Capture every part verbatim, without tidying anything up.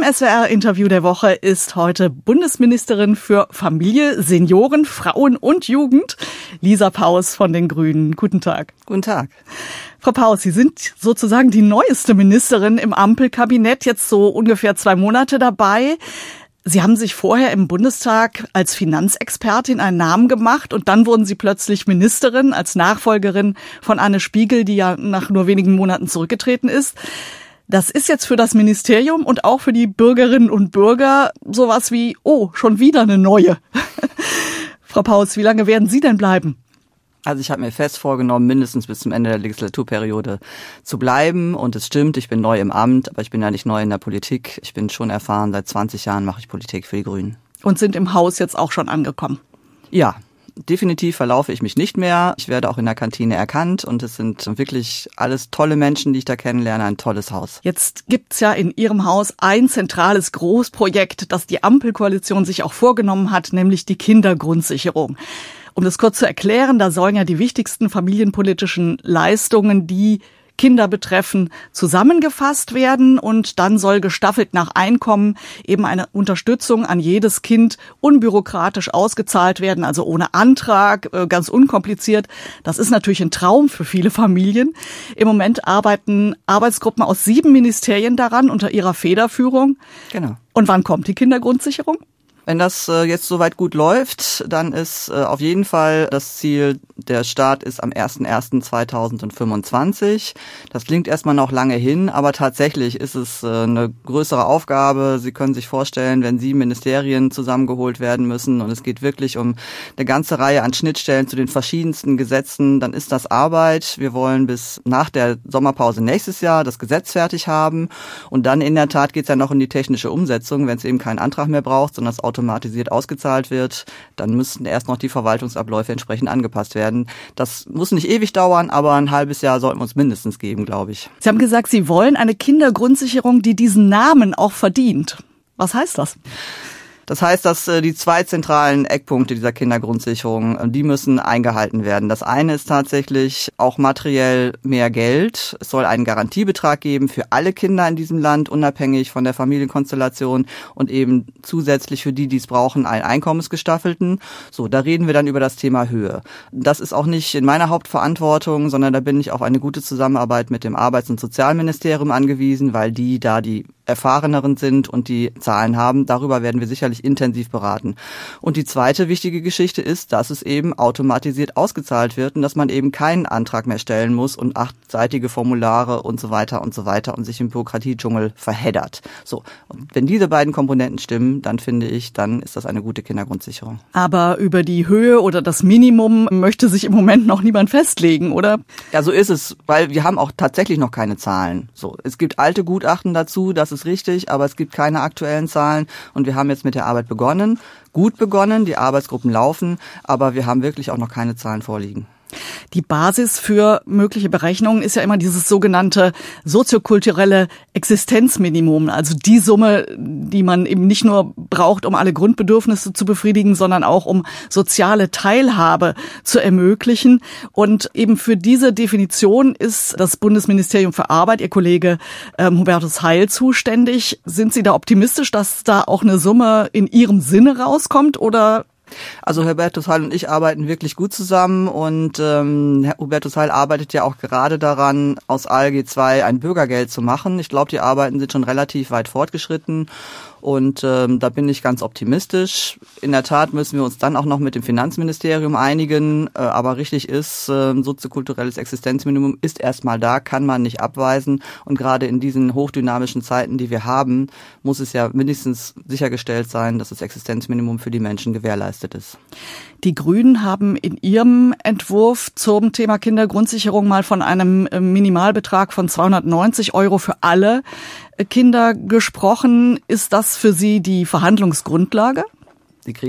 S W R-Interview der Woche ist heute Bundesministerin für Familie, Senioren, Frauen und Jugend, Lisa Paus von den Grünen. Guten Tag. Guten Tag. Frau Paus, Sie sind sozusagen die neueste Ministerin im Ampelkabinett, jetzt so ungefähr zwei Monate dabei. Sie haben sich vorher im Bundestag als Finanzexpertin einen Namen gemacht und dann wurden Sie plötzlich Ministerin als Nachfolgerin von Anne Spiegel, die ja nach nur wenigen Monaten zurückgetreten ist. Das ist jetzt für das Ministerium und auch für die Bürgerinnen und Bürger sowas wie, oh, schon wieder eine neue. Frau Paus, wie lange werden Sie denn bleiben? Also ich habe mir fest vorgenommen, mindestens bis zum Ende der Legislaturperiode zu bleiben. Und es stimmt, ich bin neu im Amt, aber ich bin ja nicht neu in der Politik. Ich bin schon erfahren, seit zwanzig Jahren mache ich Politik für die Grünen. Und sind im Haus jetzt auch schon angekommen? Ja, definitiv verlaufe ich mich nicht mehr. Ich werde auch in der Kantine erkannt und es sind wirklich alles tolle Menschen, die ich da kennenlerne, ein tolles Haus. Jetzt gibt's ja in Ihrem Haus ein zentrales Großprojekt, das die Ampelkoalition sich auch vorgenommen hat, nämlich die Kindergrundsicherung. Um das kurz zu erklären, da sollen ja die wichtigsten familienpolitischen Leistungen, die Kinder betreffen, zusammengefasst werden und dann soll gestaffelt nach Einkommen eben eine Unterstützung an jedes Kind unbürokratisch ausgezahlt werden, also ohne Antrag, ganz unkompliziert. Das ist natürlich ein Traum für viele Familien. Im Moment arbeiten Arbeitsgruppen aus sieben Ministerien daran unter ihrer Federführung. Genau. Und wann kommt die Kindergrundsicherung? Wenn das äh, jetzt soweit gut läuft, dann ist äh, auf jeden Fall das Ziel, der Start ist am erster erster zweitausendfünfundzwanzig. Das klingt erstmal noch lange hin, aber tatsächlich ist es äh, eine größere Aufgabe. Sie können sich vorstellen, wenn sieben Ministerien zusammengeholt werden müssen und es geht wirklich um eine ganze Reihe an Schnittstellen zu den verschiedensten Gesetzen, dann ist das Arbeit. Wir wollen bis nach der Sommerpause nächstes Jahr das Gesetz fertig haben und dann in der Tat geht es ja noch in die technische Umsetzung, wenn es eben keinen Antrag mehr braucht, sondern das automatisiert ausgezahlt wird, dann müssten erst noch die Verwaltungsabläufe entsprechend angepasst werden. Das muss nicht ewig dauern, aber ein halbes Jahr sollten wir uns mindestens geben, glaube ich. Sie haben gesagt, Sie wollen eine Kindergrundsicherung, die diesen Namen auch verdient. Was heißt das? Das heißt, dass äh, die zwei zentralen Eckpunkte dieser Kindergrundsicherung, die müssen eingehalten werden. Das eine ist tatsächlich auch materiell mehr Geld. Es soll einen Garantiebetrag geben für alle Kinder in diesem Land, unabhängig von der Familienkonstellation und eben zusätzlich für die, die es brauchen, einen einkommensgestaffelten. So, da reden wir dann über das Thema Höhe. Das ist auch nicht in meiner Hauptverantwortung, sondern da bin ich auf eine gute Zusammenarbeit mit dem Arbeits- und Sozialministerium angewiesen, weil die da die erfahreneren sind und die Zahlen haben. Darüber werden wir sicherlich intensiv beraten. Und die zweite wichtige Geschichte ist, dass es eben automatisiert ausgezahlt wird und dass man eben keinen Antrag mehr stellen muss und achtseitige Formulare und so weiter und so weiter und sich im Bürokratiedschungel verheddert. So, und wenn diese beiden Komponenten stimmen, dann finde ich, dann ist das eine gute Kindergrundsicherung. Aber über die Höhe oder das Minimum möchte sich im Moment noch niemand festlegen, oder? Ja, so ist es, weil wir haben auch tatsächlich noch keine Zahlen. So, es gibt alte Gutachten dazu, dass es ist richtig, aber es gibt keine aktuellen Zahlen und wir haben jetzt mit der Arbeit begonnen, gut begonnen, die Arbeitsgruppen laufen, aber wir haben wirklich auch noch keine Zahlen vorliegen. Die Basis für mögliche Berechnungen ist ja immer dieses sogenannte soziokulturelle Existenzminimum, also die Summe, die man eben nicht nur braucht, um alle Grundbedürfnisse zu befriedigen, sondern auch um soziale Teilhabe zu ermöglichen. Und eben für diese Definition ist das Bundesministerium für Arbeit, Ihr Kollege ähm, Hubertus Heil, zuständig. Sind Sie da optimistisch, dass da auch eine Summe in Ihrem Sinne rauskommt, oder? Also Hubertus Heil und ich arbeiten wirklich gut zusammen und ähm, Hubertus Heil arbeitet ja auch gerade daran, aus A L G zwei ein Bürgergeld zu machen. Ich glaube, die Arbeiten sind schon relativ weit fortgeschritten und ähm, da bin ich ganz optimistisch. In der Tat müssen wir uns dann auch noch mit dem Finanzministerium einigen, äh, aber richtig ist, äh, soziokulturelles Existenzminimum ist erstmal da, kann man nicht abweisen und gerade in diesen hochdynamischen Zeiten, die wir haben, muss es ja mindestens sichergestellt sein, dass das Existenzminimum für die Menschen gewährleistet ist. Die Grünen haben in ihrem Entwurf zum Thema Kindergrundsicherung mal von einem Minimalbetrag von zweihundertneunzig Euro für alle Kinder gesprochen. Ist das für Sie die Verhandlungsgrundlage? Sie kriegen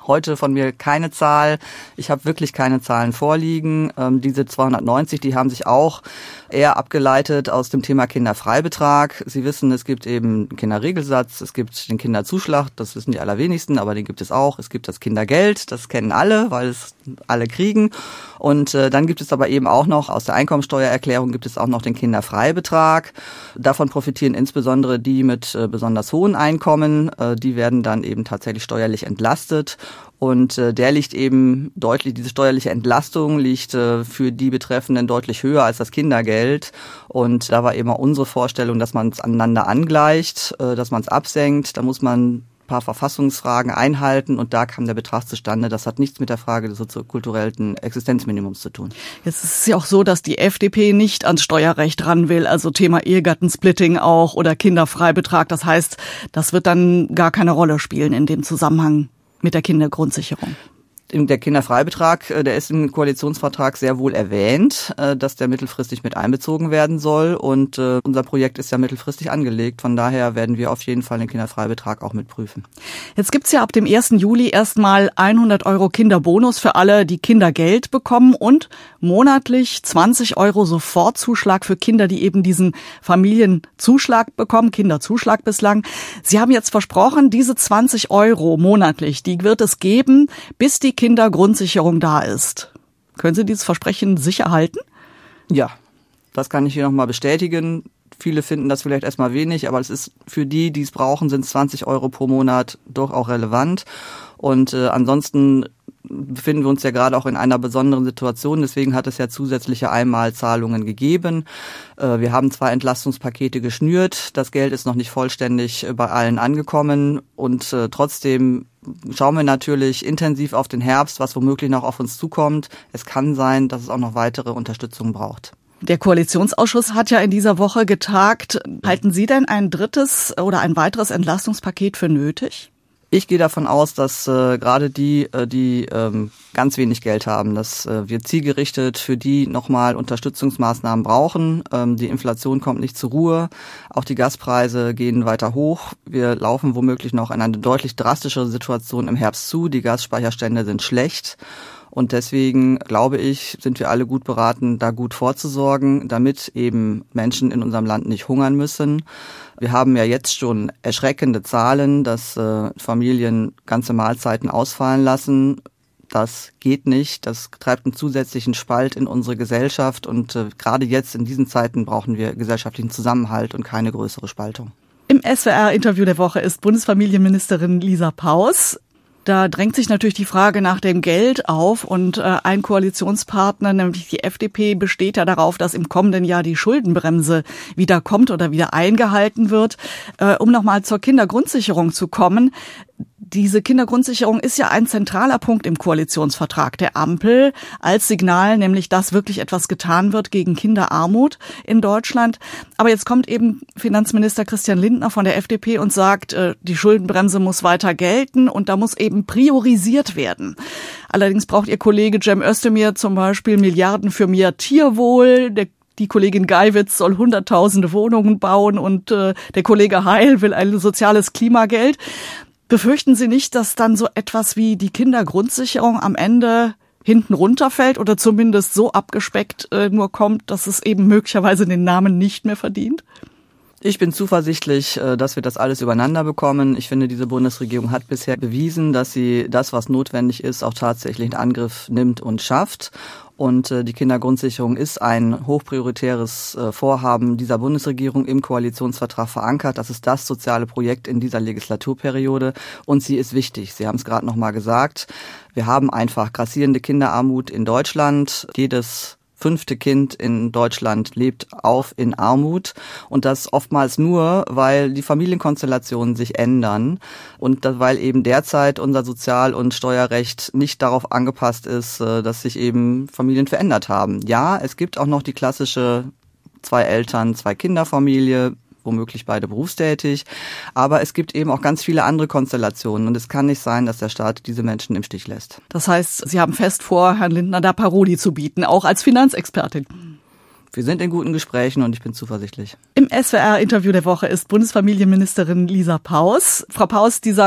heute von mir keine Zahl. Ich habe wirklich keine Zahlen vorliegen. Ähm, diese zweihundertneunzig, die haben sich auch eher abgeleitet aus dem Thema Kinderfreibetrag. Sie wissen, es gibt eben einen Kinderregelsatz, es gibt den Kinderzuschlag, das wissen die allerwenigsten, aber den gibt es auch. Es gibt das Kindergeld, das kennen alle, weil es alle kriegen. Und äh, dann gibt es aber eben auch noch, aus der Einkommensteuererklärung gibt es auch noch den Kinderfreibetrag. Davon profitieren insbesondere die mit äh, besonders hohen Einkommen. Äh, die werden dann eben tatsächlich steuerlich entlastet. Und äh, der liegt eben deutlich, diese steuerliche Entlastung liegt äh, für die Betreffenden deutlich höher als das Kindergeld. Und da war eben auch unsere Vorstellung, dass man es aneinander angleicht, äh, dass man es absenkt. Da muss man ein paar Verfassungsfragen einhalten und da kam der Betrag zustande. Das hat nichts mit der Frage des soziokulturellen Existenzminimums zu tun. Jetzt ist es ja auch so, dass die F D P nicht ans Steuerrecht ran will, also Thema Ehegattensplitting auch oder Kinderfreibetrag. Das heißt, das wird dann gar keine Rolle spielen in dem Zusammenhang mit der Kindergrundsicherung. Der Kinderfreibetrag, der ist im Koalitionsvertrag sehr wohl erwähnt, dass der mittelfristig mit einbezogen werden soll. Und unser Projekt ist ja mittelfristig angelegt. Von daher werden wir auf jeden Fall den Kinderfreibetrag auch mitprüfen. Jetzt gibt's ja ab dem ersten Juli erstmal hundert Euro Kinderbonus für alle, die Kindergeld bekommen und monatlich zwanzig Euro Sofortzuschlag für Kinder, die eben diesen Familienzuschlag bekommen, Kinderzuschlag bislang. Sie haben jetzt versprochen, diese zwanzig Euro monatlich, die wird es geben, bis die Kindergrundsicherung da ist. Können Sie dieses Versprechen sicher halten? Ja, das kann ich hier nochmal bestätigen. Viele finden das vielleicht erstmal wenig, aber es ist für die, die es brauchen, sind zwanzig Euro pro Monat doch auch relevant. Und äh, ansonsten befinden wir uns ja gerade auch in einer besonderen Situation. Deswegen hat es ja zusätzliche Einmalzahlungen gegeben. Äh, wir haben zwei Entlastungspakete geschnürt. Das Geld ist noch nicht vollständig bei allen angekommen. Und äh, trotzdem schauen wir natürlich intensiv auf den Herbst, was womöglich noch auf uns zukommt. Es kann sein, dass es auch noch weitere Unterstützung braucht. Der Koalitionsausschuss hat ja in dieser Woche getagt. Halten Sie denn ein drittes oder ein weiteres Entlastungspaket für nötig? Ich gehe davon aus, dass äh, gerade die, äh, die ähm, ganz wenig Geld haben, dass äh, wir zielgerichtet für die nochmal Unterstützungsmaßnahmen brauchen. Ähm, die Inflation kommt nicht zur Ruhe, auch die Gaspreise gehen weiter hoch. Wir laufen womöglich noch in eine deutlich drastischere Situation im Herbst zu. Die Gasspeicherstände sind schlecht. Und deswegen, glaube ich, sind wir alle gut beraten, da gut vorzusorgen, damit eben Menschen in unserem Land nicht hungern müssen. Wir haben ja jetzt schon erschreckende Zahlen, dass äh, Familien ganze Mahlzeiten ausfallen lassen. Das geht nicht. Das treibt einen zusätzlichen Spalt in unsere Gesellschaft. Und äh, gerade jetzt in diesen Zeiten brauchen wir gesellschaftlichen Zusammenhalt und keine größere Spaltung. Im S W R-Interview der Woche ist Bundesfamilienministerin Lisa Paus. Da drängt sich natürlich die Frage nach dem Geld auf und äh, ein Koalitionspartner, nämlich die F D P, besteht ja darauf, dass im kommenden Jahr die Schuldenbremse wieder kommt oder wieder eingehalten wird. Äh, um nochmal zur Kindergrundsicherung zu kommen. Diese Kindergrundsicherung ist ja ein zentraler Punkt im Koalitionsvertrag der Ampel als Signal, nämlich dass wirklich etwas getan wird gegen Kinderarmut in Deutschland. Aber jetzt kommt eben Finanzminister Christian Lindner von der F D P und sagt, die Schuldenbremse muss weiter gelten und da muss eben priorisiert werden. Allerdings braucht Ihr Kollege Cem Özdemir zum Beispiel Milliarden für mehr Tierwohl. Der Die Kollegin Geiwitz soll hunderttausende Wohnungen bauen und äh, der Kollege Heil will ein soziales Klimageld. Befürchten Sie nicht, dass dann so etwas wie die Kindergrundsicherung am Ende hinten runterfällt oder zumindest so abgespeckt äh, nur kommt, dass es eben möglicherweise den Namen nicht mehr verdient? Ich bin zuversichtlich, dass wir das alles übereinander bekommen. Ich finde, diese Bundesregierung hat bisher bewiesen, dass sie das, was notwendig ist, auch tatsächlich in Angriff nimmt und schafft. Und die Kindergrundsicherung ist ein hochprioritäres Vorhaben dieser Bundesregierung im Koalitionsvertrag verankert. Das ist das soziale Projekt in dieser Legislaturperiode und sie ist wichtig. Sie haben es gerade noch mal gesagt. Wir haben einfach grassierende Kinderarmut in Deutschland. Jedes fünfte Kind in Deutschland lebt auf in Armut und das oftmals nur, weil die Familienkonstellationen sich ändern und das, weil eben derzeit unser Sozial- und Steuerrecht nicht darauf angepasst ist, dass sich eben Familien verändert haben. Ja, es gibt auch noch die klassische zwei Eltern, zwei Kinderfamilie, womöglich beide berufstätig, aber es gibt eben auch ganz viele andere Konstellationen und es kann nicht sein, dass der Staat diese Menschen im Stich lässt. Das heißt, Sie haben fest vor, Herrn Lindner da Paroli zu bieten, auch als Finanzexpertin. Wir sind in guten Gesprächen und ich bin zuversichtlich. Im S W R-Interview der Woche ist Bundesfamilienministerin Lisa Paus. Frau Paus, dieser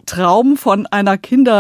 Traum von einer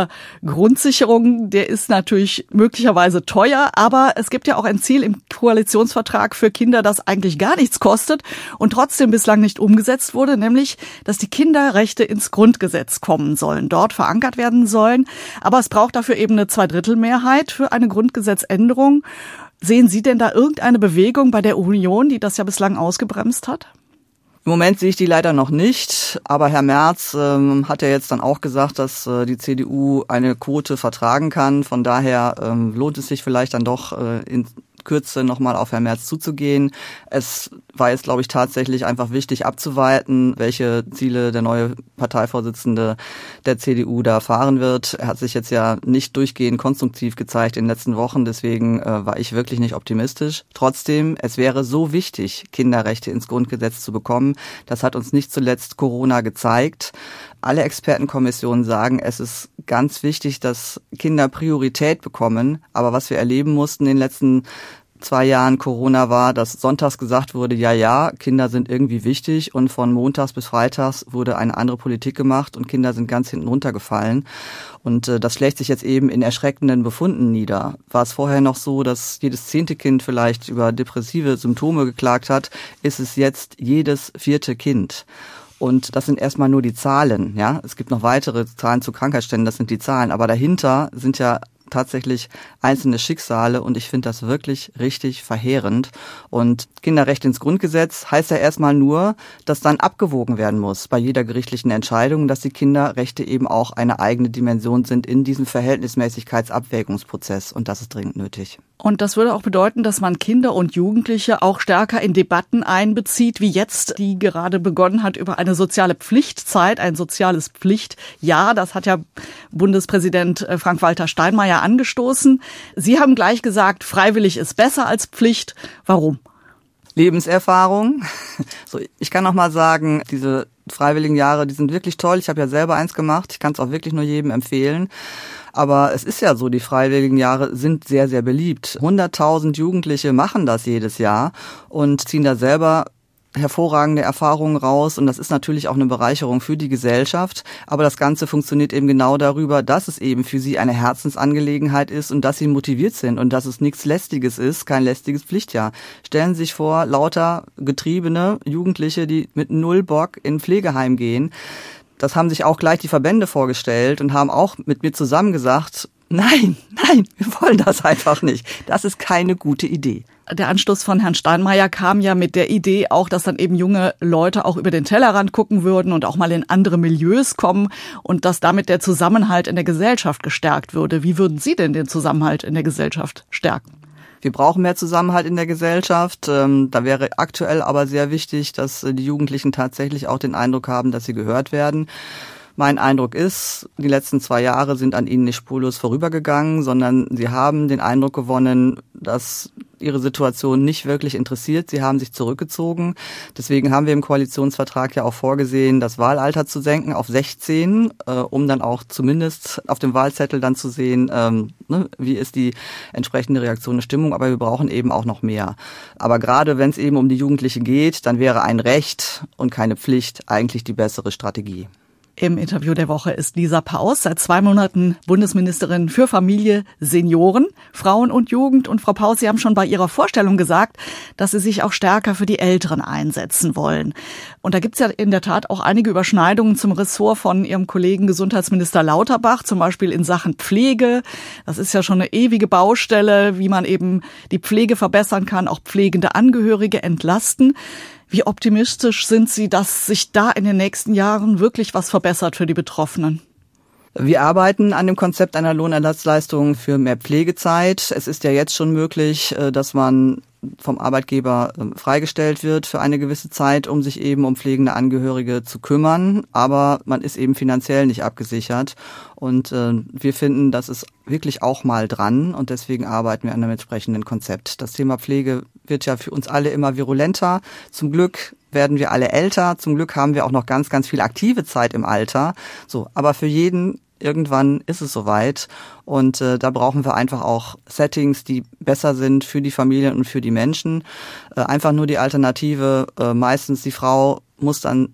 Kindergrundsicherung, der ist natürlich möglicherweise teuer, aber es gibt ja auch ein Ziel im Koalitionsvertrag für Kinder, das eigentlich gar nichts kostet und trotzdem bislang nicht umgesetzt wurde, nämlich, dass die Kinderrechte ins Grundgesetz kommen sollen, dort verankert werden sollen. Aber es braucht dafür eben eine Zweidrittelmehrheit für eine Grundgesetzänderung. Sehen Sie denn da irgendeine Bewegung bei der Union, die das ja bislang ausgebremst hat? Im Moment sehe ich die leider noch nicht, aber Herr Merz ähm, hat ja jetzt dann auch gesagt, dass äh, die C D U eine Quote vertragen kann. Von daher ähm, lohnt es sich vielleicht dann doch äh, in Kürze nochmal auf Herrn Merz zuzugehen. Es war jetzt, glaube ich, tatsächlich einfach wichtig abzuwarten, welche Ziele der neue Parteivorsitzende der C D U da fahren wird. Er hat sich jetzt ja nicht durchgehend konstruktiv gezeigt in den letzten Wochen, deswegen äh, war ich wirklich nicht optimistisch. Trotzdem, es wäre so wichtig, Kinderrechte ins Grundgesetz zu bekommen. Das hat uns nicht zuletzt Corona gezeigt. Alle Expertenkommissionen sagen, es ist ganz wichtig, dass Kinder Priorität bekommen. Aber was wir erleben mussten in den letzten zwei Jahren Corona war, dass sonntags gesagt wurde, ja, ja, Kinder sind irgendwie wichtig und von montags bis freitags wurde eine andere Politik gemacht und Kinder sind ganz hinten runtergefallen. Und äh, das schlägt sich jetzt eben in erschreckenden Befunden nieder. War es vorher noch so, dass jedes zehnte Kind vielleicht über depressive Symptome geklagt hat, ist es jetzt jedes vierte Kind. Und das sind erstmal nur die Zahlen, ja. Es gibt noch weitere Zahlen zu Krankheitsständen, das sind die Zahlen. Aber dahinter sind ja tatsächlich einzelne Schicksale und ich finde das wirklich richtig verheerend. Und Kinderrecht ins Grundgesetz heißt ja erstmal nur, dass dann abgewogen werden muss bei jeder gerichtlichen Entscheidung, dass die Kinderrechte eben auch eine eigene Dimension sind in diesem Verhältnismäßigkeitsabwägungsprozess und das ist dringend nötig. Und das würde auch bedeuten, dass man Kinder und Jugendliche auch stärker in Debatten einbezieht, wie jetzt, die gerade begonnen hat über eine soziale Pflichtzeit, ein soziales Pflichtjahr. Das hat ja Bundespräsident Frank-Walter Steinmeier angestoßen. Sie haben gleich gesagt, freiwillig ist besser als Pflicht. Warum? Lebenserfahrung. So, ich kann noch mal sagen, diese freiwilligen Jahre, die sind wirklich toll. Ich habe ja selber eins gemacht. Ich kann es auch wirklich nur jedem empfehlen. Aber es ist ja so, die freiwilligen Jahre sind sehr, sehr beliebt. hunderttausend Jugendliche machen das jedes Jahr und ziehen da selber hervorragende Erfahrungen raus und das ist natürlich auch eine Bereicherung für die Gesellschaft, aber das Ganze funktioniert eben genau darüber, dass es eben für sie eine Herzensangelegenheit ist und dass sie motiviert sind und dass es nichts Lästiges ist, kein lästiges Pflichtjahr. Stellen Sie sich vor, lauter getriebene Jugendliche, die mit null Bock in ein Pflegeheim gehen. Das haben sich auch gleich die Verbände vorgestellt und haben auch mit mir zusammen gesagt, nein, nein, wir wollen das einfach nicht. Das ist keine gute Idee. Der Anstoß von Herrn Steinmeier kam ja mit der Idee auch, dass dann eben junge Leute auch über den Tellerrand gucken würden und auch mal in andere Milieus kommen und dass damit der Zusammenhalt in der Gesellschaft gestärkt würde. Wie würden Sie denn den Zusammenhalt in der Gesellschaft stärken? Wir brauchen mehr Zusammenhalt in der Gesellschaft. Da wäre aktuell aber sehr wichtig, dass die Jugendlichen tatsächlich auch den Eindruck haben, dass sie gehört werden. Mein Eindruck ist, die letzten zwei Jahre sind an ihnen nicht spurlos vorübergegangen, sondern sie haben den Eindruck gewonnen, dass ihre Situation nicht wirklich interessiert. Sie haben sich zurückgezogen. Deswegen haben wir im Koalitionsvertrag ja auch vorgesehen, das Wahlalter zu senken auf sechzehn, äh, um dann auch zumindest auf dem Wahlzettel dann zu sehen, ähm, ne, wie ist die entsprechende Reaktion der Stimmung. Aber wir brauchen eben auch noch mehr. Aber gerade wenn es eben um die Jugendlichen geht, dann wäre ein Recht und keine Pflicht eigentlich die bessere Strategie. Im Interview der Woche ist Lisa Paus, seit zwei Monaten Bundesministerin für Familie, Senioren, Frauen und Jugend. Und Frau Paus, Sie haben schon bei Ihrer Vorstellung gesagt, dass Sie sich auch stärker für die Älteren einsetzen wollen. Und da gibt es ja in der Tat auch einige Überschneidungen zum Ressort von Ihrem Kollegen Gesundheitsminister Lauterbach, zum Beispiel in Sachen Pflege. Das ist ja schon eine ewige Baustelle, wie man eben die Pflege verbessern kann, auch pflegende Angehörige entlasten. Wie optimistisch sind Sie, dass sich da in den nächsten Jahren wirklich was verbessert für die Betroffenen? Wir arbeiten an dem Konzept einer Lohnersatzleistung für mehr Pflegezeit. Es ist ja jetzt schon möglich, dass man vom Arbeitgeber freigestellt wird für eine gewisse Zeit, um sich eben um pflegende Angehörige zu kümmern. Aber man ist eben finanziell nicht abgesichert. Und äh, wir finden, das ist wirklich auch mal dran. Und deswegen arbeiten wir an einem entsprechenden Konzept. Das Thema Pflege wird ja für uns alle immer virulenter. Zum Glück werden wir alle älter. Zum Glück haben wir auch noch ganz, ganz viel aktive Zeit im Alter. So, aber für jeden irgendwann ist es soweit und äh, da brauchen wir einfach auch Settings, die besser sind für die Familien und für die Menschen. Äh, einfach nur die Alternative, äh, meistens die Frau muss dann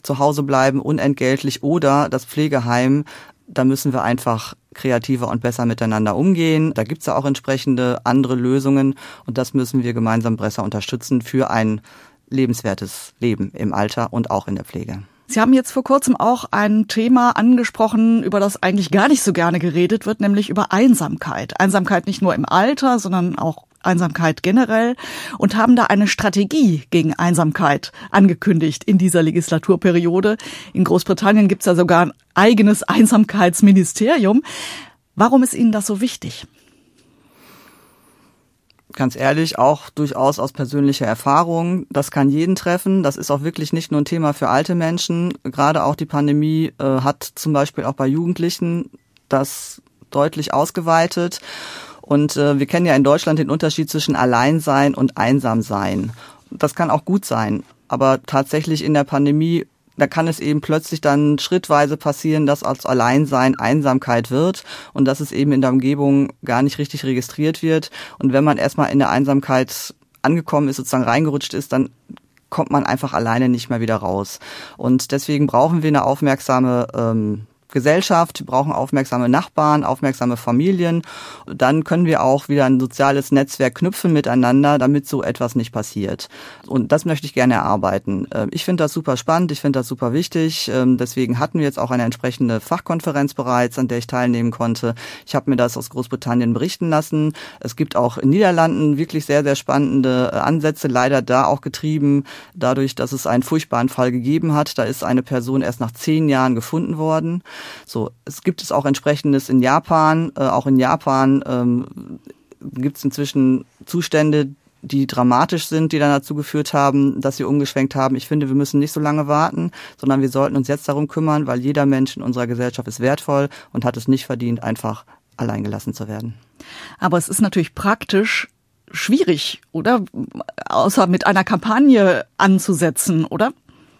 zu Hause bleiben, unentgeltlich, oder das Pflegeheim. Da müssen wir einfach kreativer und besser miteinander umgehen. Da gibt's ja auch entsprechende andere Lösungen und das müssen wir gemeinsam besser unterstützen für ein lebenswertes Leben im Alter und auch in der Pflege. Sie haben jetzt vor kurzem auch ein Thema angesprochen, über das eigentlich gar nicht so gerne geredet wird, nämlich über Einsamkeit. Einsamkeit nicht nur im Alter, sondern auch Einsamkeit generell, und haben da eine Strategie gegen Einsamkeit angekündigt in dieser Legislaturperiode. In Großbritannien gibt es ja sogar ein eigenes Einsamkeitsministerium. Warum ist Ihnen das so wichtig? Ganz ehrlich, auch durchaus aus persönlicher Erfahrung. Das kann jeden treffen. Das ist auch wirklich nicht nur ein Thema für alte Menschen. Gerade auch die Pandemie äh, hat zum Beispiel auch bei Jugendlichen das deutlich ausgeweitet. Und äh, wir kennen ja in Deutschland den Unterschied zwischen Alleinsein und Einsamsein. Das kann auch gut sein. Aber tatsächlich in der Pandemie, da kann es eben plötzlich dann schrittweise passieren, dass als Alleinsein Einsamkeit wird und dass es eben in der Umgebung gar nicht richtig registriert wird. Und wenn man erstmal in der Einsamkeit angekommen ist, sozusagen reingerutscht ist, dann kommt man einfach alleine nicht mehr wieder raus. Und deswegen brauchen wir eine aufmerksame ähm, Gesellschaft, wir brauchen aufmerksame Nachbarn, aufmerksame Familien. Dann können wir auch wieder ein soziales Netzwerk knüpfen miteinander, damit so etwas nicht passiert. Und das möchte ich gerne erarbeiten. Ich finde das super spannend, ich finde das super wichtig. Deswegen hatten wir jetzt auch eine entsprechende Fachkonferenz bereits, an der ich teilnehmen konnte. Ich habe mir das aus Großbritannien berichten lassen. Es gibt auch in Niederlanden wirklich sehr, sehr spannende Ansätze, leider da auch getrieben dadurch, dass es einen furchtbaren Fall gegeben hat. Da ist eine Person erst nach zehn Jahren gefunden worden. So, es gibt es auch entsprechendes in Japan. Äh, auch in Japan ähm, gibt es inzwischen Zustände, die dramatisch sind, die dann dazu geführt haben, dass sie umgeschwenkt haben. Ich finde, wir müssen nicht so lange warten, sondern wir sollten uns jetzt darum kümmern, weil jeder Mensch in unserer Gesellschaft ist wertvoll und hat es nicht verdient, einfach allein gelassen zu werden. Aber es ist natürlich praktisch schwierig, oder? Außer mit einer Kampagne anzusetzen, oder?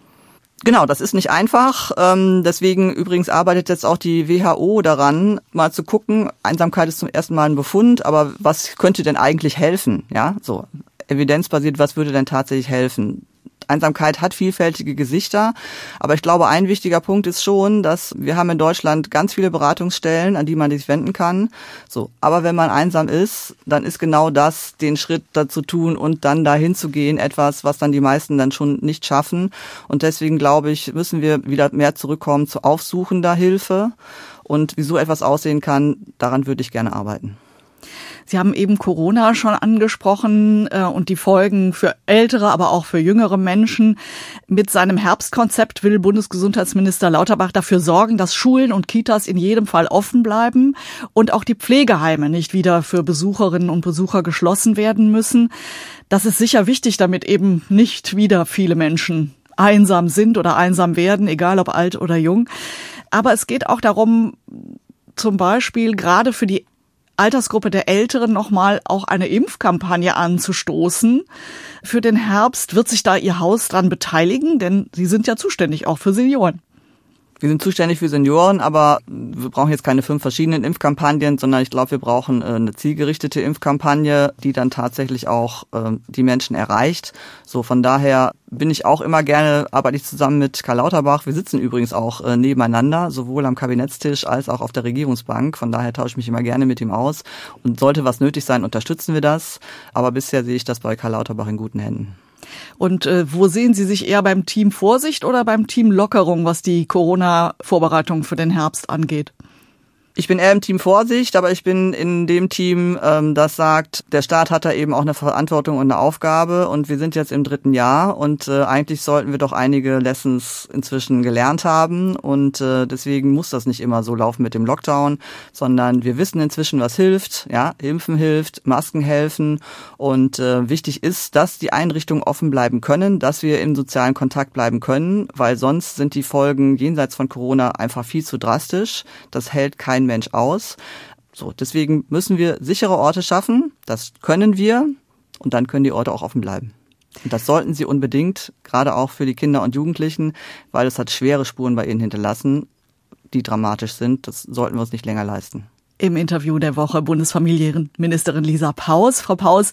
Genau, das ist nicht einfach. Ähm, deswegen übrigens arbeitet jetzt auch die W H O daran, mal zu gucken. Einsamkeit ist zum ersten Mal ein Befund, aber was könnte denn eigentlich helfen? Ja, so evidenzbasiert, was würde denn tatsächlich helfen? Einsamkeit hat vielfältige Gesichter, aber ich glaube, ein wichtiger Punkt ist schon, dass wir haben in Deutschland ganz viele Beratungsstellen, an die man sich wenden kann. So, aber wenn man einsam ist, dann ist genau das, den Schritt dazu tun und dann dahin zu gehen, etwas, was dann die meisten dann schon nicht schaffen. Und deswegen glaube ich, müssen wir wieder mehr zurückkommen zu aufsuchender Hilfe. Und wie so etwas aussehen kann, daran würde ich gerne arbeiten. Sie haben eben Corona schon angesprochen äh, und die Folgen für ältere, aber auch für jüngere Menschen. Mit seinem Herbstkonzept will Bundesgesundheitsminister Lauterbach dafür sorgen, dass Schulen und Kitas in jedem Fall offen bleiben und auch die Pflegeheime nicht wieder für Besucherinnen und Besucher geschlossen werden müssen. Das ist sicher wichtig, damit eben nicht wieder viele Menschen einsam sind oder einsam werden, egal ob alt oder jung. Aber es geht auch darum, zum Beispiel gerade für die Altersgruppe der Älteren nochmal auch eine Impfkampagne anzustoßen. Für den Herbst wird sich da Ihr Haus dran beteiligen, denn Sie sind ja zuständig auch für Senioren. Wir sind zuständig für Senioren, aber wir brauchen jetzt keine fünf verschiedenen Impfkampagnen, sondern ich glaube, wir brauchen eine zielgerichtete Impfkampagne, die dann tatsächlich auch äh, die Menschen erreicht. So, von daher bin ich auch immer gerne, arbeite ich zusammen mit Karl Lauterbach. Wir sitzen übrigens auch äh, nebeneinander, sowohl am Kabinettstisch als auch auf der Regierungsbank. Von daher tausche ich mich immer gerne mit ihm aus. Und sollte was nötig sein, unterstützen wir das. Aber bisher sehe ich das bei Karl Lauterbach in guten Händen. Und äh, wo sehen Sie sich eher beim Team Vorsicht oder beim Team Lockerung, was die Corona-Vorbereitung für den Herbst angeht? Ich bin eher im Team Vorsicht, aber ich bin in dem Team, ähm, das sagt, der Staat hat da eben auch eine Verantwortung und eine Aufgabe und wir sind jetzt im dritten Jahr und äh, eigentlich sollten wir doch einige Lessons inzwischen gelernt haben und äh, deswegen muss das nicht immer so laufen mit dem Lockdown, sondern wir wissen inzwischen, was hilft, ja, Impfen hilft, Masken helfen und äh, wichtig ist, dass die Einrichtungen offen bleiben können, dass wir im sozialen Kontakt bleiben können, weil sonst sind die Folgen jenseits von Corona einfach viel zu drastisch. Das hält kein Mensch aus. So, deswegen müssen wir sichere Orte schaffen. Das können wir und dann können die Orte auch offen bleiben. Und das sollten sie unbedingt, gerade auch für die Kinder und Jugendlichen, weil es hat schwere Spuren bei ihnen hinterlassen, die dramatisch sind. Das sollten wir uns nicht länger leisten. Im Interview der Woche Bundesfamilienministerin Lisa Paus. Frau Paus,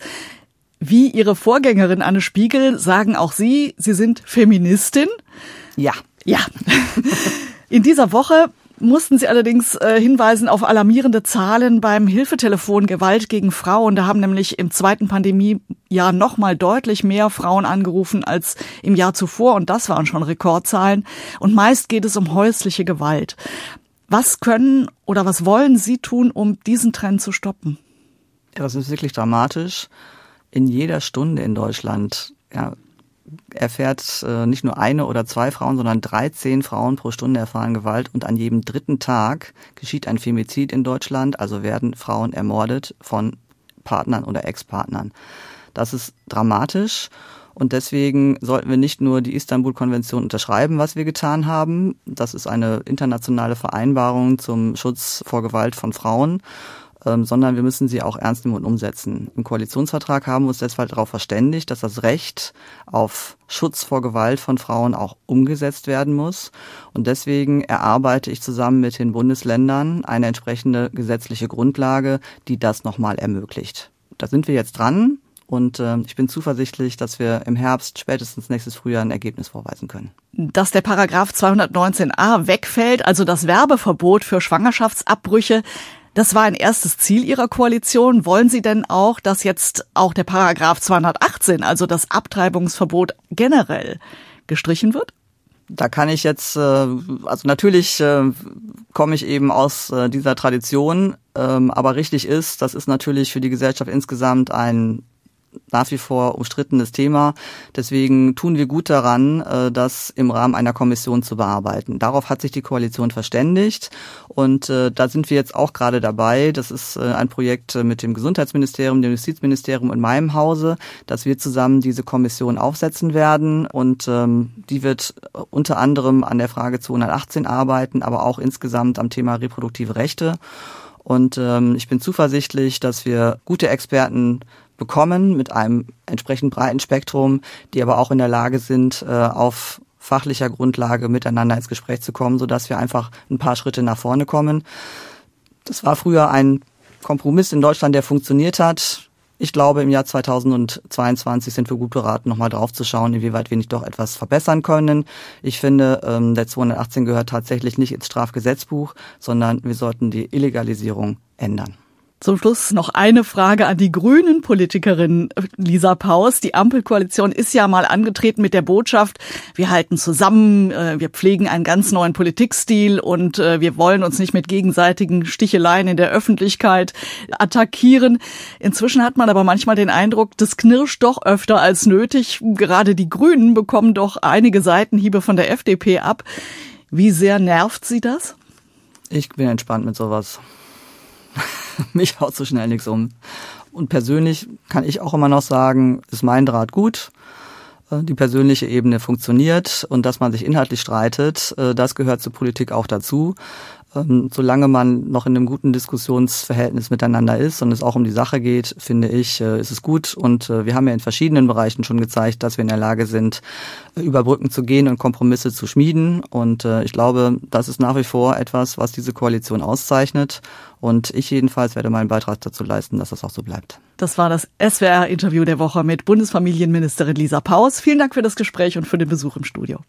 wie Ihre Vorgängerin Anne Spiegel sagen auch Sie, Sie sind Feministin. Ja. Ja, in dieser Woche mussten Sie allerdings äh, hinweisen auf alarmierende Zahlen beim Hilfetelefon Gewalt gegen Frauen. Da haben nämlich im zweiten Pandemiejahr noch mal deutlich mehr Frauen angerufen als im Jahr zuvor. Und das waren schon Rekordzahlen. Und meist geht es um häusliche Gewalt. Was können oder was wollen Sie tun, um diesen Trend zu stoppen? Ja, das ist wirklich dramatisch. In jeder Stunde in Deutschland, ja, erfährt äh, nicht nur eine oder zwei Frauen, sondern dreizehn Frauen pro Stunde erfahren Gewalt und an jedem dritten Tag geschieht ein Femizid in Deutschland, also werden Frauen ermordet von Partnern oder Ex-Partnern. Das ist dramatisch und deswegen sollten wir nicht nur die Istanbul-Konvention unterschreiben, was wir getan haben. Das ist eine internationale Vereinbarung zum Schutz vor Gewalt von Frauen. Ähm, sondern wir müssen sie auch ernst nehmen und umsetzen. Im Koalitionsvertrag haben wir uns deshalb darauf verständigt, dass das Recht auf Schutz vor Gewalt von Frauen auch umgesetzt werden muss. Und deswegen erarbeite ich zusammen mit den Bundesländern eine entsprechende gesetzliche Grundlage, die das nochmal ermöglicht. Da sind wir jetzt dran und äh, ich bin zuversichtlich, dass wir im Herbst, spätestens nächstes Frühjahr, ein Ergebnis vorweisen können. Dass der Paragraph zweihundertneunzehn a wegfällt, also das Werbeverbot für Schwangerschaftsabbrüche, das war ein erstes Ziel Ihrer Koalition. Wollen Sie denn auch, dass jetzt auch der Paragraph zweihundertachtzehn, also das Abtreibungsverbot generell, gestrichen wird? Da kann ich jetzt, also natürlich komme ich eben aus dieser Tradition, aber richtig ist, das ist natürlich für die Gesellschaft insgesamt ein nach wie vor umstrittenes Thema. Deswegen tun wir gut daran, das im Rahmen einer Kommission zu bearbeiten. Darauf hat sich die Koalition verständigt und da sind wir jetzt auch gerade dabei. Das ist ein Projekt mit dem Gesundheitsministerium, dem Justizministerium und meinem Hause, dass wir zusammen diese Kommission aufsetzen werden und die wird unter anderem an der Frage zweihundertachtzehn arbeiten, aber auch insgesamt am Thema reproduktive Rechte. Und ich bin zuversichtlich, dass wir gute Experten bekommen mit einem entsprechend breiten Spektrum, die aber auch in der Lage sind, auf fachlicher Grundlage miteinander ins Gespräch zu kommen, sodass wir einfach ein paar Schritte nach vorne kommen. Das war früher ein Kompromiss in Deutschland, der funktioniert hat. Ich glaube, im Jahr zweitausendzweiundzwanzig sind wir gut beraten, nochmal drauf zu schauen, inwieweit wir nicht doch etwas verbessern können. Ich finde, der zweihundertachtzehn gehört tatsächlich nicht ins Strafgesetzbuch, sondern wir sollten die Illegalisierung ändern. Zum Schluss noch eine Frage an die Grünen-Politikerin Lisa Paus. Die Ampelkoalition ist ja mal angetreten mit der Botschaft, wir halten zusammen, wir pflegen einen ganz neuen Politikstil und wir wollen uns nicht mit gegenseitigen Sticheleien in der Öffentlichkeit attackieren. Inzwischen hat man aber manchmal den Eindruck, das knirscht doch öfter als nötig. Gerade die Grünen bekommen doch einige Seitenhiebe von der F D P ab. Wie sehr nervt Sie das? Ich bin entspannt mit sowas. Mich haut so schnell nichts um. Und persönlich kann ich auch immer noch sagen, ist mein Draht gut. Die persönliche Ebene funktioniert und dass man sich inhaltlich streitet, das gehört zur Politik auch dazu. Solange man noch in einem guten Diskussionsverhältnis miteinander ist und es auch um die Sache geht, finde ich, ist es gut. Und wir haben ja in verschiedenen Bereichen schon gezeigt, dass wir in der Lage sind, über Brücken zu gehen und Kompromisse zu schmieden. Und ich glaube, das ist nach wie vor etwas, was diese Koalition auszeichnet. Und ich jedenfalls werde meinen Beitrag dazu leisten, dass das auch so bleibt. Das war das S W R-Interview der Woche mit Bundesfamilienministerin Lisa Paus. Vielen Dank für das Gespräch und für den Besuch im Studio.